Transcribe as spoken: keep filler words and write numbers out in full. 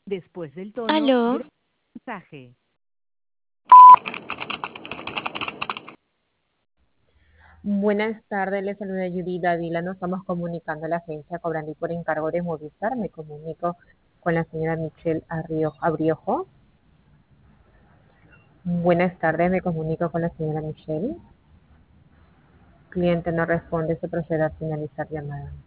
Después del tono, Aló, graba el mensaje. Buenas tardes, les saluda Judy Dávila. Nos estamos comunicando a la agencia cobrando por encargo de Movistar. Me comunico con la señora Michelle Arrio- Abriojo. Buenas tardes, me comunico con la señora Michelle. Cliente no responde, se procede a finalizar llamada.